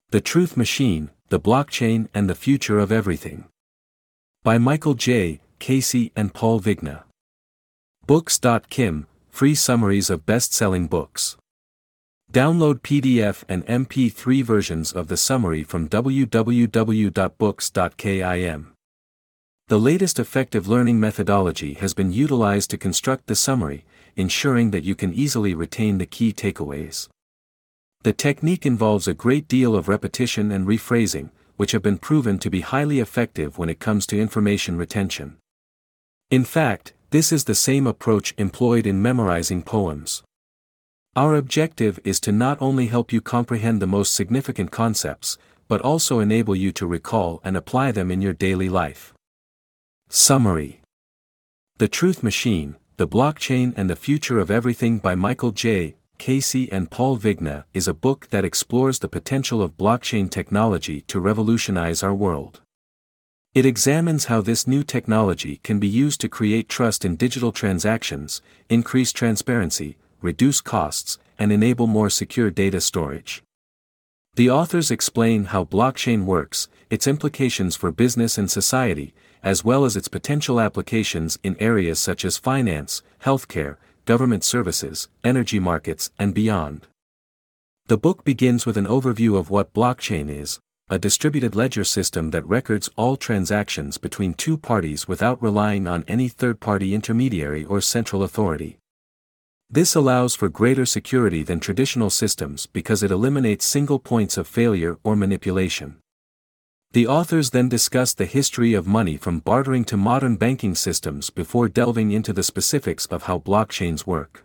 The Truth Machine, the Blockchain and the Future of Everything. By Michael J. Casey and Paul Vigna. Books.kim, free summaries of best-selling books. Download PDF and MP3 versions of the summary from www.books.kim. The latest effective learning methodology has been utilized to construct the summary, ensuring that you can easily retain the key takeaways. The technique involves a great deal of repetition and rephrasing, which have been proven to be highly effective when it comes to information retention. In fact, this is the same approach employed in memorizing poems. Our objective is to not only help you comprehend the most significant concepts, but also enable you to recall and apply them in your daily life. Summary. The Truth Machine, the Blockchain and the Future of Everything by Michael J. Casey and Paul Vigna is a book that explores the potential of blockchain technology to revolutionize our world. It examines how this new technology can be used to create trust in digital transactions, increase transparency, reduce costs, and enable more secure data storage. The authors explain how blockchain works, its implications for business and society, as well as its potential applications in areas such as finance, healthcare, government services, energy markets, and beyond. The book begins with an overview of what blockchain is, a distributed ledger system that records all transactions between two parties without relying on any third-party intermediary or central authority. This allows for greater security than traditional systems because it eliminates single points of failure or manipulation. The authors then discuss the history of money from bartering to modern banking systems before delving into the specifics of how blockchains work.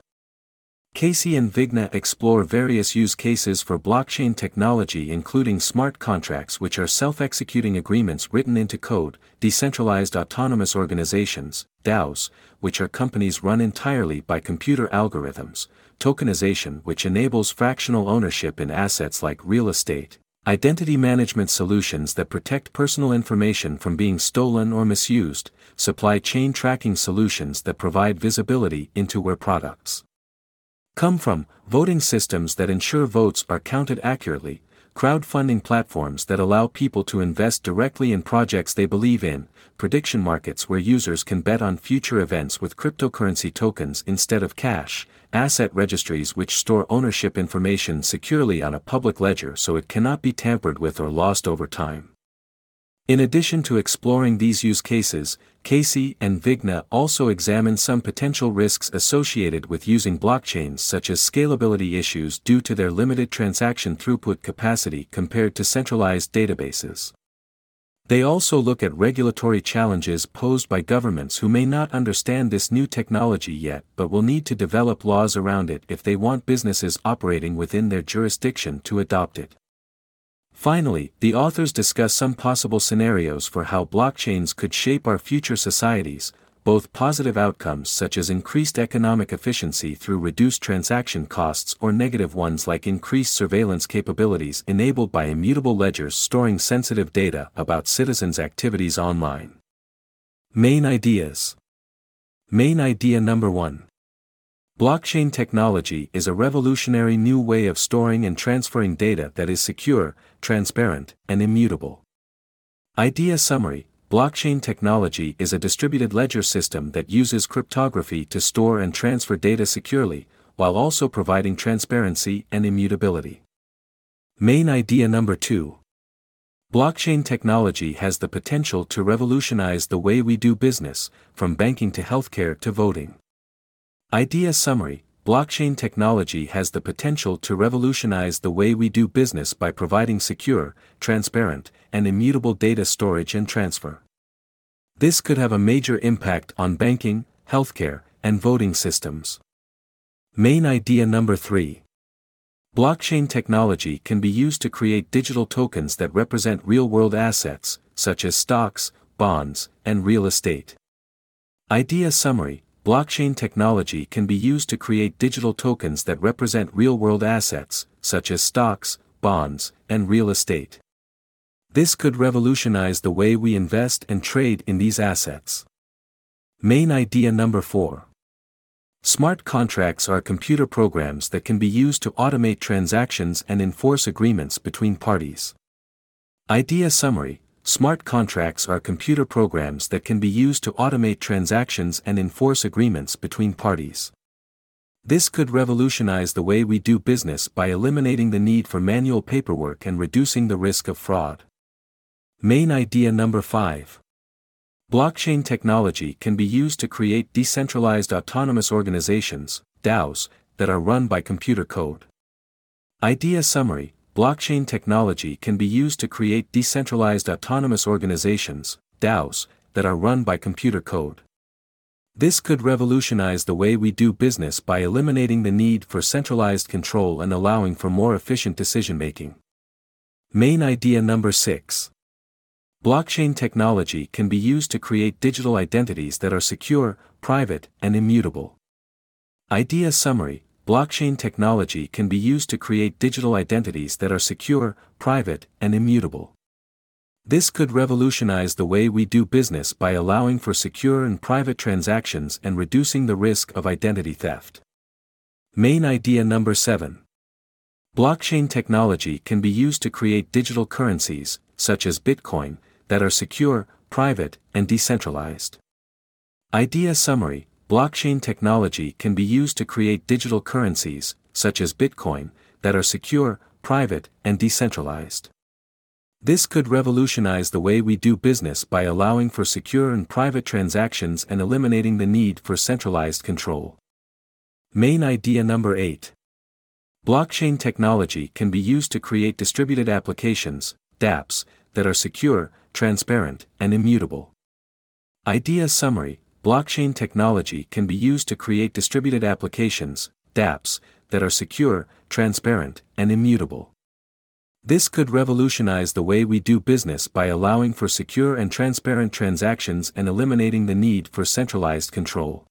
Casey and Vigna explore various use cases for blockchain technology, including smart contracts, which are self-executing agreements written into code, decentralized autonomous organizations, DAOs, which are companies run entirely by computer algorithms, tokenization, which enables fractional ownership in assets like real estate, identity management solutions that protect personal information from being stolen or misused, supply chain tracking solutions that provide visibility into where products come from, voting systems that ensure votes are counted accurately, crowdfunding platforms that allow people to invest directly in projects they believe in, prediction markets where users can bet on future events with cryptocurrency tokens instead of cash, asset registries which store ownership information securely on a public ledger so it cannot be tampered with or lost over time. In addition to exploring these use cases, Casey and Vigna also examine some potential risks associated with using blockchains, such as scalability issues due to their limited transaction throughput capacity compared to centralized databases. They also look at regulatory challenges posed by governments who may not understand this new technology yet but will need to develop laws around it if they want businesses operating within their jurisdiction to adopt it. Finally, the authors discuss some possible scenarios for how blockchains could shape our future societies, both positive outcomes such as increased economic efficiency through reduced transaction costs or negative ones like increased surveillance capabilities enabled by immutable ledgers storing sensitive data about citizens' activities online. Main ideas. Main idea number 1. Blockchain technology is a revolutionary new way of storing and transferring data that is secure, transparent, and immutable. Idea summary. Blockchain technology is a distributed ledger system that uses cryptography to store and transfer data securely, while also providing transparency and immutability. Main idea number 2. Blockchain technology has the potential to revolutionize the way we do business, from banking to healthcare to voting. Idea summary. Blockchain technology has the potential to revolutionize the way we do business by providing secure, transparent, and immutable data storage and transfer. This could have a major impact on banking, healthcare, and voting systems. Main idea number 3. Blockchain technology can be used to create digital tokens that represent real-world assets, such as stocks, bonds, and real estate. Idea summary. Blockchain technology can be used to create digital tokens that represent real-world assets, such as stocks, bonds, and real estate. This could revolutionize the way we invest and trade in these assets. Main idea number 4. Smart contracts are computer programs that can be used to automate transactions and enforce agreements between parties. Idea summary: smart contracts are computer programs that can be used to automate transactions and enforce agreements between parties. This could revolutionize the way we do business by eliminating the need for manual paperwork and reducing the risk of fraud. Main idea number 5. Blockchain technology can be used to create decentralized autonomous organizations, DAOs, that are run by computer code. Idea summary: blockchain technology can be used to create decentralized autonomous organizations, DAOs, that are run by computer code. This could revolutionize the way we do business by eliminating the need for centralized control and allowing for more efficient decision-making. Main idea number 6. Blockchain technology can be used to create digital identities that are secure, private, and immutable. Idea summary: blockchain technology can be used to create digital identities that are secure, private, and immutable. This could revolutionize the way we do business by allowing for secure and private transactions and reducing the risk of identity theft. Main idea number 7. Blockchain technology can be used to create digital currencies, such as Bitcoin, that are secure, private, and decentralized. Idea summary: blockchain technology can be used to create digital currencies, such as Bitcoin, that are secure, private, and decentralized. This could revolutionize the way we do business by allowing for secure and private transactions and eliminating the need for centralized control. Main idea number 8. Blockchain technology can be used to create distributed applications, dApps, that are secure, transparent, and immutable. Idea summary: blockchain technology can be used to create distributed applications, dApps, that are secure, transparent, and immutable. This could revolutionize the way we do business by allowing for secure and transparent transactions and eliminating the need for centralized control.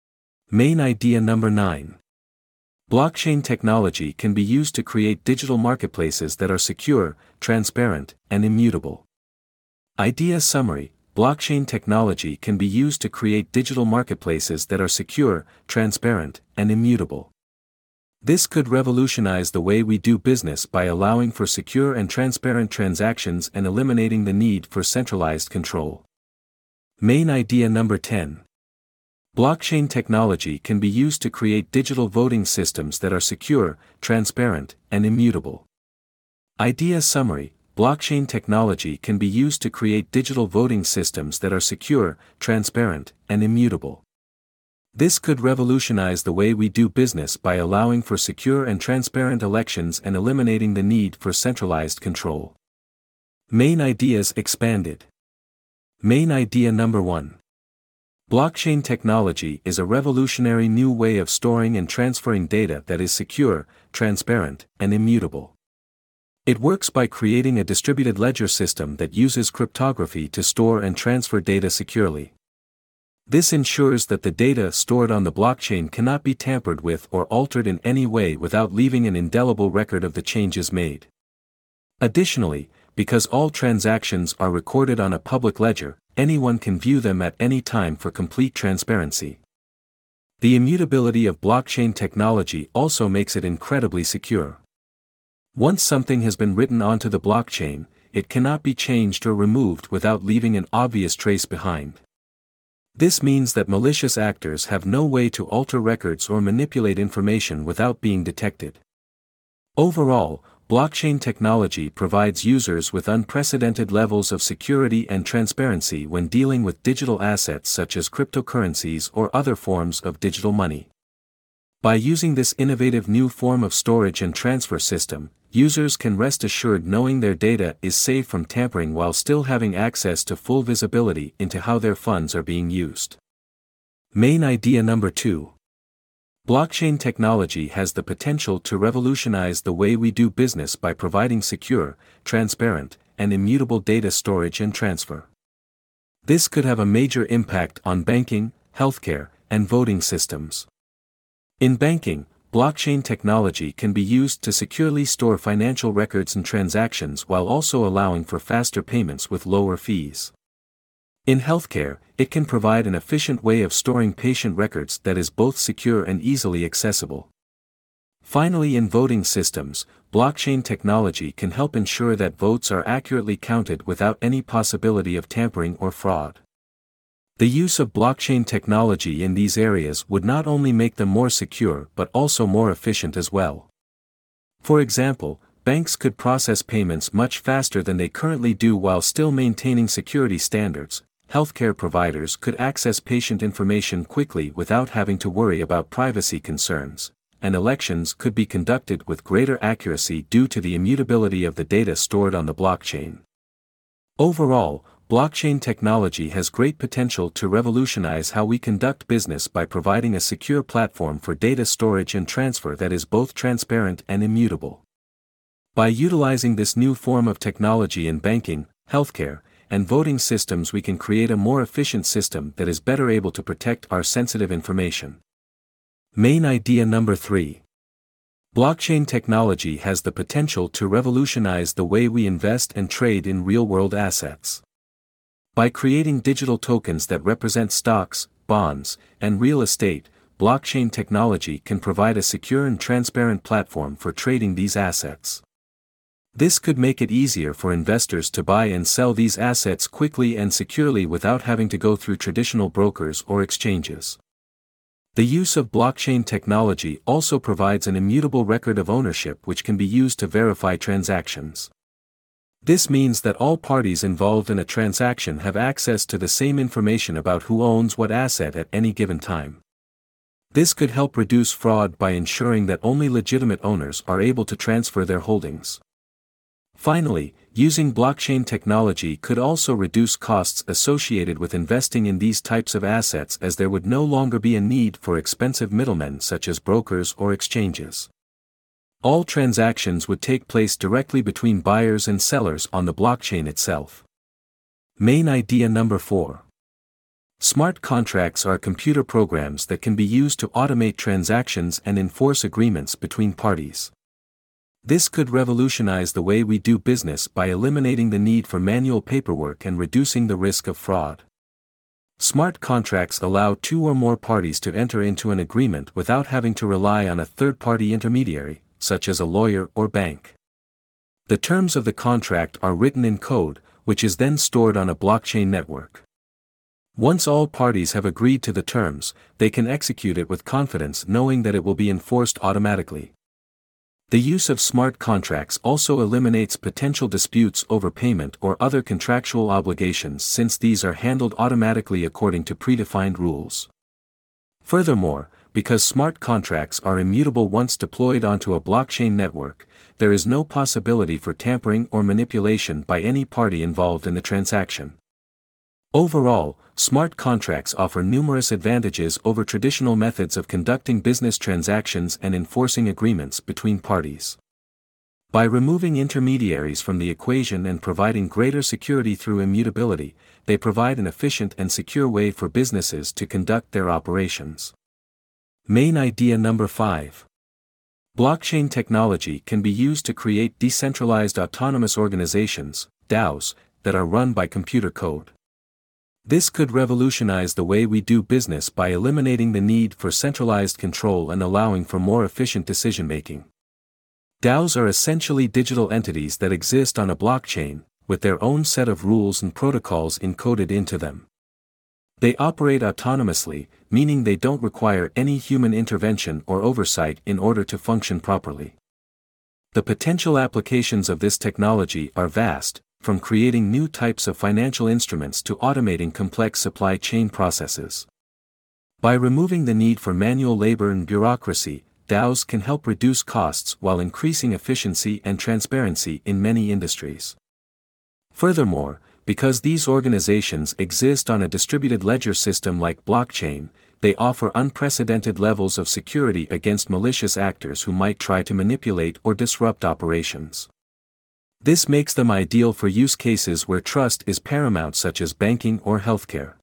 Main idea number 9. Blockchain technology can be used to create digital marketplaces that are secure, transparent, and immutable. Idea summary: blockchain technology can be used to create digital marketplaces that are secure, transparent, and immutable. This could revolutionize the way we do business by allowing for secure and transparent transactions and eliminating the need for centralized control. Main idea number 10. Blockchain technology can be used to create digital voting systems that are secure, transparent, and immutable. Idea summary: blockchain technology can be used to create digital voting systems that are secure, transparent, and immutable. This could revolutionize the way we do business by allowing for secure and transparent elections and eliminating the need for centralized control. Main ideas expanded. Main idea number 1. Blockchain technology is a revolutionary new way of storing and transferring data that is secure, transparent, and immutable. It works by creating a distributed ledger system that uses cryptography to store and transfer data securely. This ensures that the data stored on the blockchain cannot be tampered with or altered in any way without leaving an indelible record of the changes made. Additionally, because all transactions are recorded on a public ledger, anyone can view them at any time for complete transparency. The immutability of blockchain technology also makes it incredibly secure. Once something has been written onto the blockchain, it cannot be changed or removed without leaving an obvious trace behind. This means that malicious actors have no way to alter records or manipulate information without being detected. Overall, blockchain technology provides users with unprecedented levels of security and transparency when dealing with digital assets such as cryptocurrencies or other forms of digital money. By using this innovative new form of storage and transfer system, users can rest assured knowing their data is safe from tampering while still having access to full visibility into how their funds are being used. Main idea number 2. Blockchain technology has the potential to revolutionize the way we do business by providing secure, transparent, and immutable data storage and transfer. This could have a major impact on banking, healthcare, and voting systems. In banking, blockchain technology can be used to securely store financial records and transactions while also allowing for faster payments with lower fees. In healthcare, it can provide an efficient way of storing patient records that is both secure and easily accessible. Finally, in voting systems, blockchain technology can help ensure that votes are accurately counted without any possibility of tampering or fraud. The use of blockchain technology in these areas would not only make them more secure but also more efficient as well. For example, banks could process payments much faster than they currently do while still maintaining security standards. Healthcare providers could access patient information quickly without having to worry about privacy concerns, and elections could be conducted with greater accuracy due to the immutability of the data stored on the blockchain. Overall, blockchain technology has great potential to revolutionize how we conduct business by providing a secure platform for data storage and transfer that is both transparent and immutable. By utilizing this new form of technology in banking, healthcare, and voting systems, we can create a more efficient system that is better able to protect our sensitive information. Main idea number 3. Blockchain technology has the potential to revolutionize the way we invest and trade in real-world assets. By creating digital tokens that represent stocks, bonds, and real estate, blockchain technology can provide a secure and transparent platform for trading these assets. This could make it easier for investors to buy and sell these assets quickly and securely without having to go through traditional brokers or exchanges. The use of blockchain technology also provides an immutable record of ownership which can be used to verify transactions. This means that all parties involved in a transaction have access to the same information about who owns what asset at any given time. This could help reduce fraud by ensuring that only legitimate owners are able to transfer their holdings. Finally, using blockchain technology could also reduce costs associated with investing in these types of assets, as there would no longer be a need for expensive middlemen such as brokers or exchanges. All transactions would take place directly between buyers and sellers on the blockchain itself. Main idea number 4. Smart contracts are computer programs that can be used to automate transactions and enforce agreements between parties. This could revolutionize the way we do business by eliminating the need for manual paperwork and reducing the risk of fraud. Smart contracts allow 2 or more parties to enter into an agreement without having to rely on a third-party intermediary, such as a lawyer or bank. The terms of the contract are written in code, which is then stored on a blockchain network. Once all parties have agreed to the terms, they can execute it with confidence, knowing that it will be enforced automatically. The use of smart contracts also eliminates potential disputes over payment or other contractual obligations, since these are handled automatically according to predefined rules. Furthermore, because smart contracts are immutable once deployed onto a blockchain network, there is no possibility for tampering or manipulation by any party involved in the transaction. Overall, smart contracts offer numerous advantages over traditional methods of conducting business transactions and enforcing agreements between parties. By removing intermediaries from the equation and providing greater security through immutability, they provide an efficient and secure way for businesses to conduct their operations. Main idea number 5. Blockchain technology can be used to create decentralized autonomous organizations, DAOs, that are run by computer code. This could revolutionize the way we do business by eliminating the need for centralized control and allowing for more efficient decision-making. DAOs are essentially digital entities that exist on a blockchain, with their own set of rules and protocols encoded into them. They operate autonomously, meaning they don't require any human intervention or oversight in order to function properly. The potential applications of this technology are vast, from creating new types of financial instruments to automating complex supply chain processes. By removing the need for manual labor and bureaucracy, DAOs can help reduce costs while increasing efficiency and transparency in many industries. Furthermore, because these organizations exist on a distributed ledger system like blockchain, they offer unprecedented levels of security against malicious actors who might try to manipulate or disrupt operations. This makes them ideal for use cases where trust is paramount, such as banking or healthcare.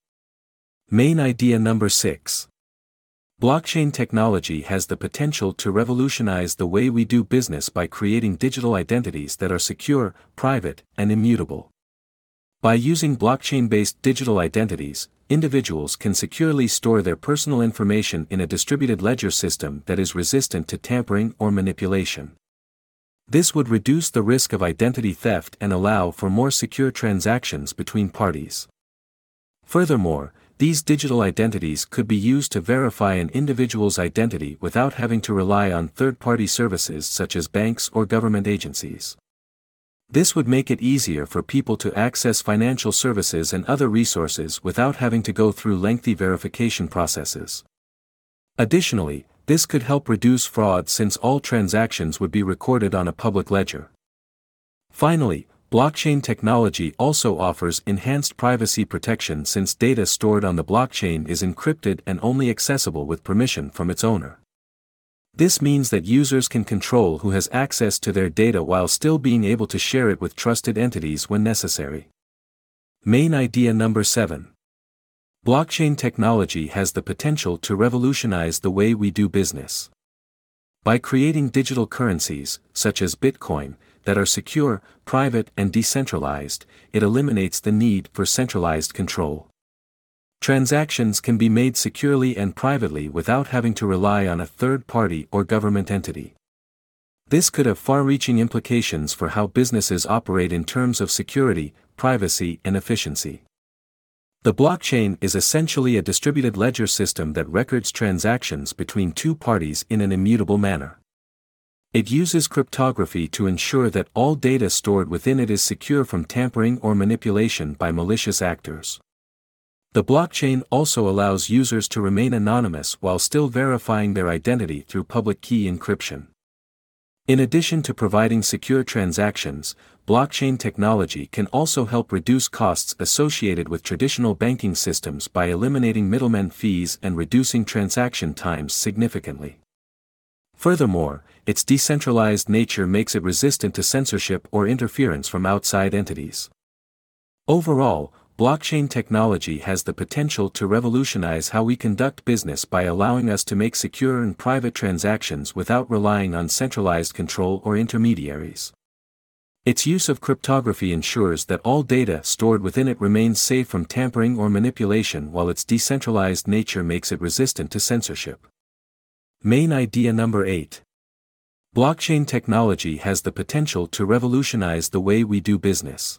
Main idea number 6. Blockchain technology has the potential to revolutionize the way we do business by creating digital identities that are secure, private, and immutable. By using blockchain-based digital identities, individuals can securely store their personal information in a distributed ledger system that is resistant to tampering or manipulation. This would reduce the risk of identity theft and allow for more secure transactions between parties. Furthermore, these digital identities could be used to verify an individual's identity without having to rely on third-party services such as banks or government agencies. This would make it easier for people to access financial services and other resources without having to go through lengthy verification processes. Additionally, this could help reduce fraud since all transactions would be recorded on a public ledger. Finally, blockchain technology also offers enhanced privacy protection since data stored on the blockchain is encrypted and only accessible with permission from its owner. This means that users can control who has access to their data while still being able to share it with trusted entities when necessary. Main idea number 7. Blockchain technology has the potential to revolutionize the way we do business. By creating digital currencies, such as Bitcoin, that are secure, private, and decentralized, it eliminates the need for centralized control. Transactions can be made securely and privately without having to rely on a third party or government entity. This could have far-reaching implications for how businesses operate in terms of security, privacy, and efficiency. The blockchain is essentially a distributed ledger system that records transactions between two parties in an immutable manner. It uses cryptography to ensure that all data stored within it is secure from tampering or manipulation by malicious actors. The blockchain also allows users to remain anonymous while still verifying their identity through public key encryption. In addition to providing secure transactions, blockchain technology can also help reduce costs associated with traditional banking systems by eliminating middlemen fees and reducing transaction times significantly. Furthermore, its decentralized nature makes it resistant to censorship or interference from outside entities. Overall, blockchain technology has the potential to revolutionize how we conduct business by allowing us to make secure and private transactions without relying on centralized control or intermediaries. Its use of cryptography ensures that all data stored within it remains safe from tampering or manipulation, while its decentralized nature makes it resistant to censorship. Main idea number 8. Blockchain technology has the potential to revolutionize the way we do business.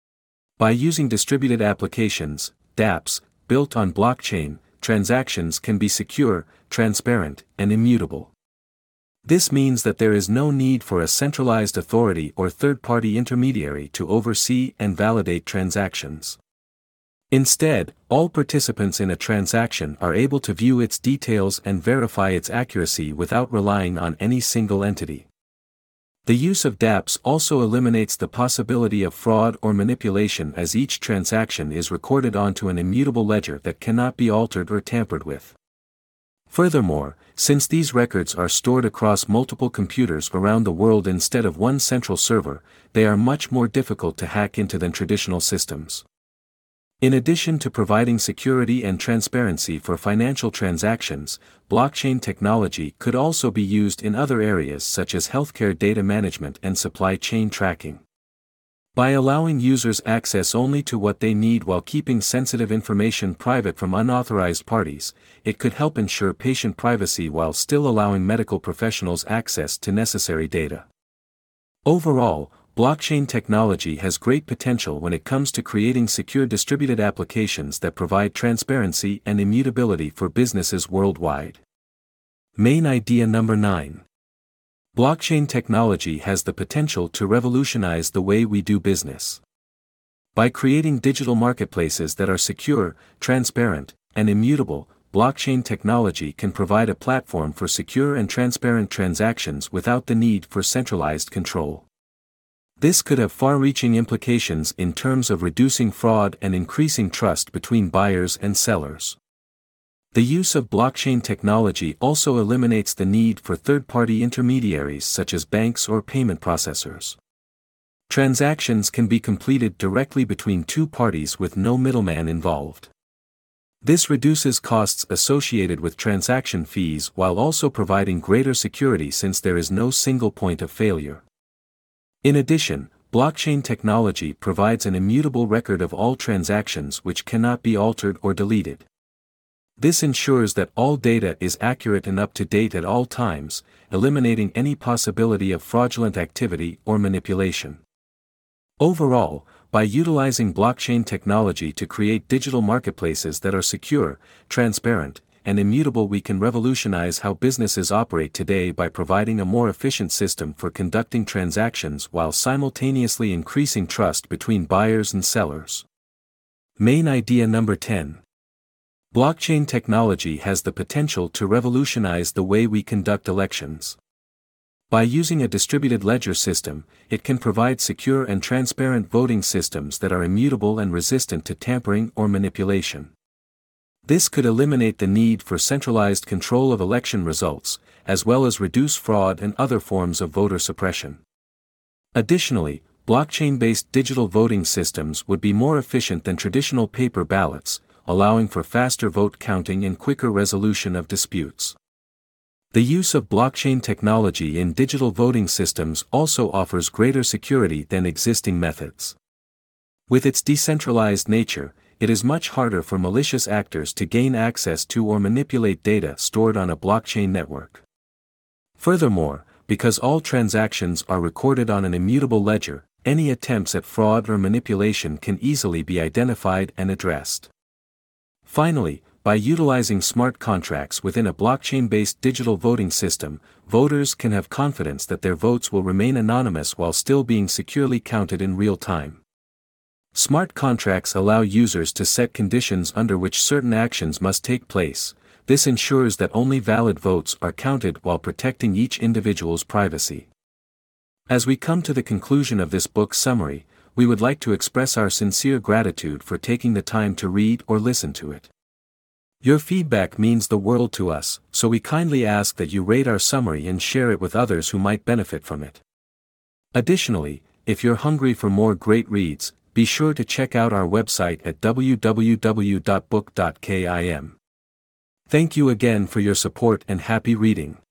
By using distributed applications, dApps, built on blockchain, transactions can be secure, transparent, and immutable. This means that there is no need for a centralized authority or third-party intermediary to oversee and validate transactions. Instead, all participants in a transaction are able to view its details and verify its accuracy without relying on any single entity. The use of dApps also eliminates the possibility of fraud or manipulation, as each transaction is recorded onto an immutable ledger that cannot be altered or tampered with. Furthermore, since these records are stored across multiple computers around the world instead of one central server, they are much more difficult to hack into than traditional systems. In addition to providing security and transparency for financial transactions, blockchain technology could also be used in other areas such as healthcare data management and supply chain tracking. By allowing users access only to what they need while keeping sensitive information private from unauthorized parties, it could help ensure patient privacy while still allowing medical professionals access to necessary data. Overall, blockchain technology has great potential when it comes to creating secure distributed applications that provide transparency and immutability for businesses worldwide. Main idea number 9. Blockchain technology has the potential to revolutionize the way we do business. By creating digital marketplaces that are secure, transparent, and immutable, blockchain technology can provide a platform for secure and transparent transactions without the need for centralized control. This could have far-reaching implications in terms of reducing fraud and increasing trust between buyers and sellers. The use of blockchain technology also eliminates the need for third-party intermediaries such as banks or payment processors. Transactions can be completed directly between two parties with no middleman involved. This reduces costs associated with transaction fees while also providing greater security since there is no single point of failure. In addition, blockchain technology provides an immutable record of all transactions which cannot be altered or deleted. This ensures that all data is accurate and up to date at all times, eliminating any possibility of fraudulent activity or manipulation. Overall, by utilizing blockchain technology to create digital marketplaces that are secure, transparent, and immutable, we can revolutionize how businesses operate today by providing a more efficient system for conducting transactions while simultaneously increasing trust between buyers and sellers. Main idea number 10. Blockchain technology has the potential to revolutionize the way we conduct elections. By using a distributed ledger system, it can provide secure and transparent voting systems that are immutable and resistant to tampering or manipulation. This could eliminate the need for centralized control of election results, as well as reduce fraud and other forms of voter suppression. Additionally, blockchain-based digital voting systems would be more efficient than traditional paper ballots, allowing for faster vote counting and quicker resolution of disputes. The use of blockchain technology in digital voting systems also offers greater security than existing methods. With its decentralized nature, it is much harder for malicious actors to gain access to or manipulate data stored on a blockchain network. Furthermore, because all transactions are recorded on an immutable ledger, any attempts at fraud or manipulation can easily be identified and addressed. Finally, by utilizing smart contracts within a blockchain-based digital voting system, voters can have confidence that their votes will remain anonymous while still being securely counted in real time. Smart contracts allow users to set conditions under which certain actions must take place. This ensures that only valid votes are counted while protecting each individual's privacy. As we come to the conclusion of this book summary, we would like to express our sincere gratitude for taking the time to read or listen to it. Your feedback means the world to us, so we kindly ask that you rate our summary and share it with others who might benefit from it. Additionally, if you're hungry for more great reads, be sure to check out our website at www.book.kim. Thank you again for your support and happy reading.